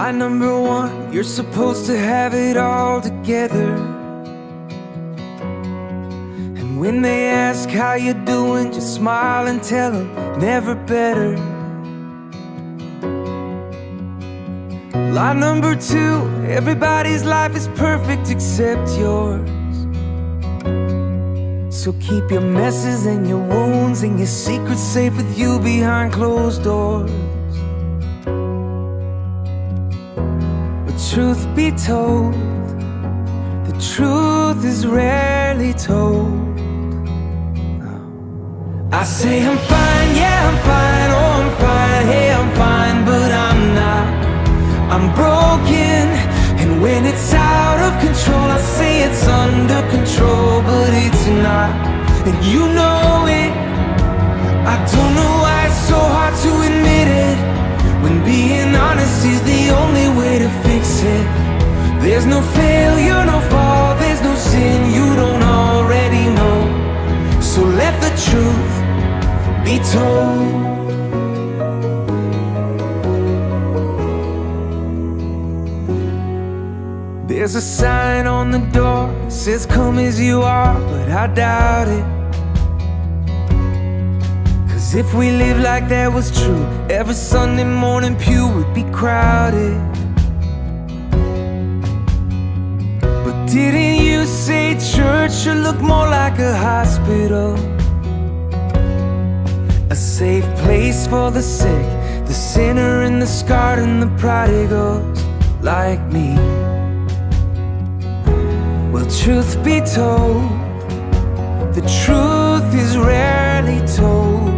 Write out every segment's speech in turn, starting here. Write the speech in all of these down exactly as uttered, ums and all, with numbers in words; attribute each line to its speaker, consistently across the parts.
Speaker 1: Lie number one, you're supposed to have it all together. And when they ask how you're doing, just smile and tell them never better. Lie number two, everybody's life is perfect except yours. So keep your messes and your wounds and your secrets safe with you behind closed doors. But truth be told, the truth is rarely told. I say I'm fine, yeah I'm fine, oh I'm fine, hey I'm fine, but I'm not. I'm broken, and when it's out of control I say it's under control, but it's not, and you know it. I don't know why it's so hard to admit it, when being honest is the only way to fix it. There's no failure, no fall, there's no sin you don't already know. So let the truth be told. There's a sign on the door, says come as you are, but I doubt it. Cause if we live like that was true, every Sunday morning pew would be crowded. But didn't you say church should look more like a hospital? A safe place for the sick, the sinner and the scarred and the prodigals like me. Well, truth be told, the truth is rarely told.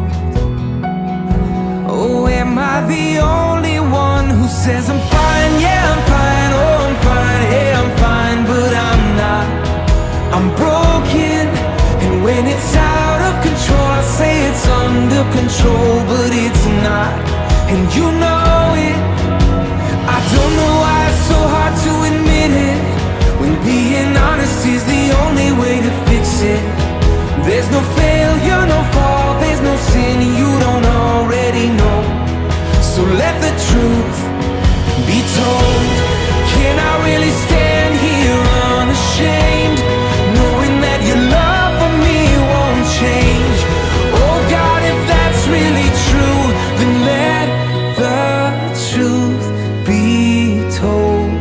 Speaker 1: Oh, am I the only one who says I'm fine, yeah I'm fine, oh I'm fine, hey I'm fine, but I'm not. I'm broken, and when it's out of control I say it's under control, but it's not, and you know it. I don't know why it's so hard to admit it, when being honest is the only way to fix it. There's no failure, no fall, there's no sin you don't already know. So let the truth be told. Can I really stand here unashamed, knowing that your love for me won't change? Oh God, if that's really true, then let the truth be told.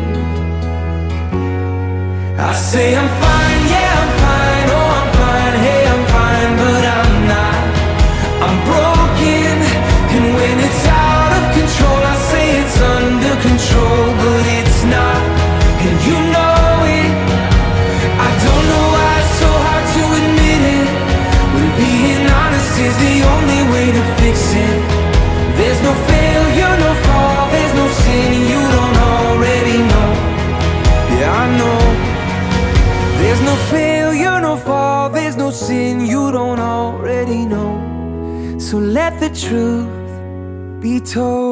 Speaker 1: I say I'm fine, yeah I'm fine, oh I'm fine, hey I'm fine, but I'm not. I'm broken, and when it's out of control I say it's under control, but it's not, and you know it. I don't know why it's so hard to admit it, when being honest is the only way to fix it. There's no failure, no fall, there's no sin you don't already know. Yeah I know. There's no failure, no fall, there's no sin you don't already know. So let the truth be told.